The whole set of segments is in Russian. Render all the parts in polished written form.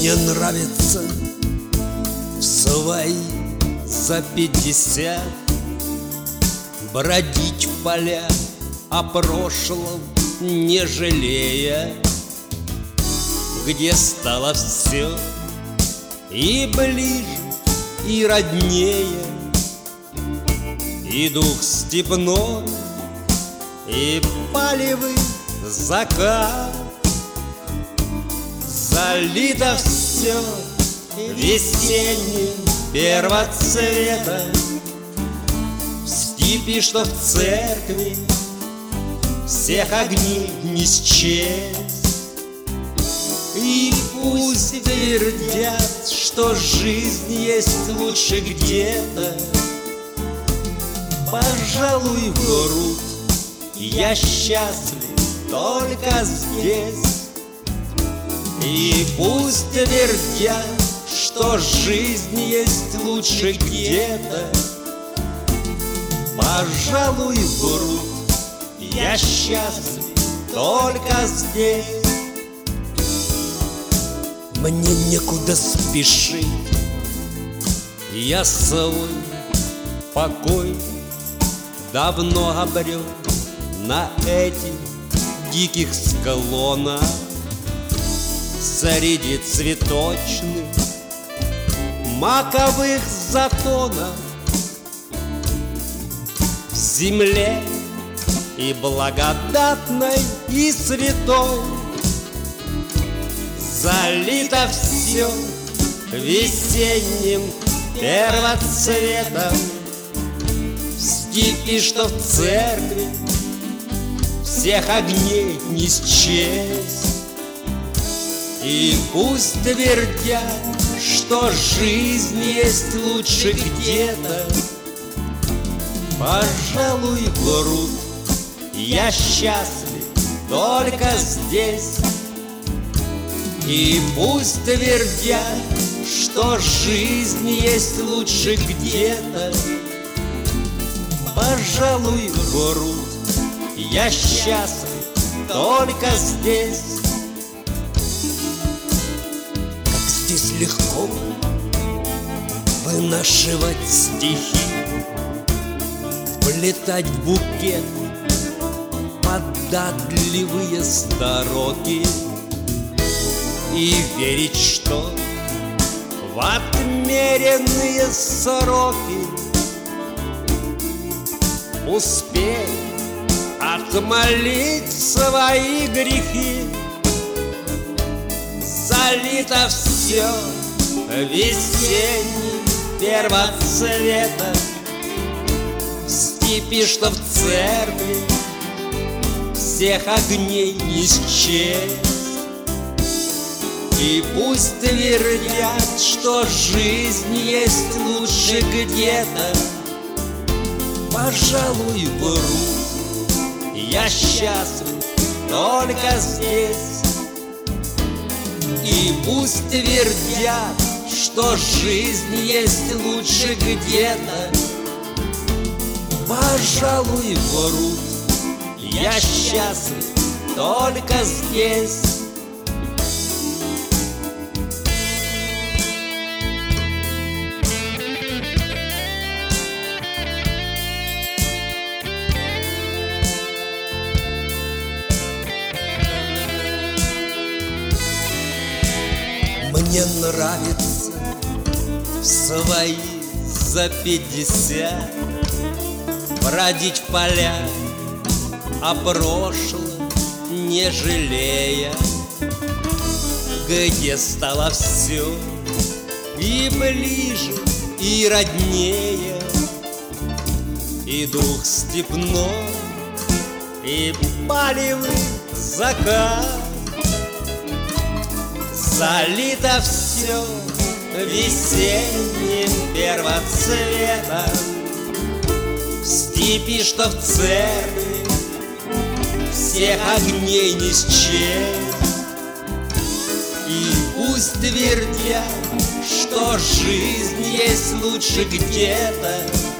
Мне нравится в свои за 50 бродить в поля, о прошлом не жалея, где стало все и ближе, и роднее, и дух степной, и палевый закат. Залито все весенним первоцветом, в степи, что в церкви, всех огней не счесть. И пусть твердят, что жизнь есть лучше где-то, пожалуй, в грудь я счастлив только здесь. И пусть твердят, что жизнь есть лучше где-то, пожалуй, в грудь я счастлив только здесь. Мне некуда спешить, я свой покой давно обрел на этих диких склонах. Среди цветочных маковых затонов, в земле и благодатной, и святой залито все весенним первоцветом, в степи, что в церкви, всех огней не счесть. И пусть твердят, что жизнь есть лучше где-то, пожалуй, в грудь я счастлив только здесь. И пусть твердят, что жизнь есть лучше где-то, пожалуй, в грудь я счастлив только здесь. Здесь легко вынашивать стихи, вплетать в букет податливые строки и верить, что в отмеренные сроки успеть отмолить свои грехи. Залито все весенним первоцветом, в степи, что в церкви, всех огней не счесть. И пусть твердят, что жизнь есть лучше где-то, пожалуй, в грудь я счастлив только здесь. И пусть твердят, что жизнь есть лучше где-то, пожалуй, в грудь я счастлив только здесь. Мне нравится в свои за 50 бродить в поля, о прошлом не жалея, где стало все и ближе, и роднее, и дух степной, и палевый закат. Залито все весенним первоцветом, в степи, что в церкви, всех огней не счесть. И пусть твердят, что жизнь есть лучше где-то,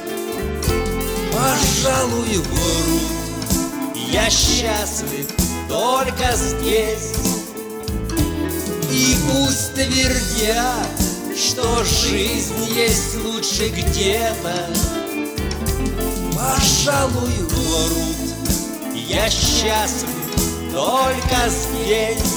пожалуй, в грудь я счастлив только здесь. И Пусть твердят, что жизнь есть лучше где-то. Пожалуй, врут, я счастлив только здесь.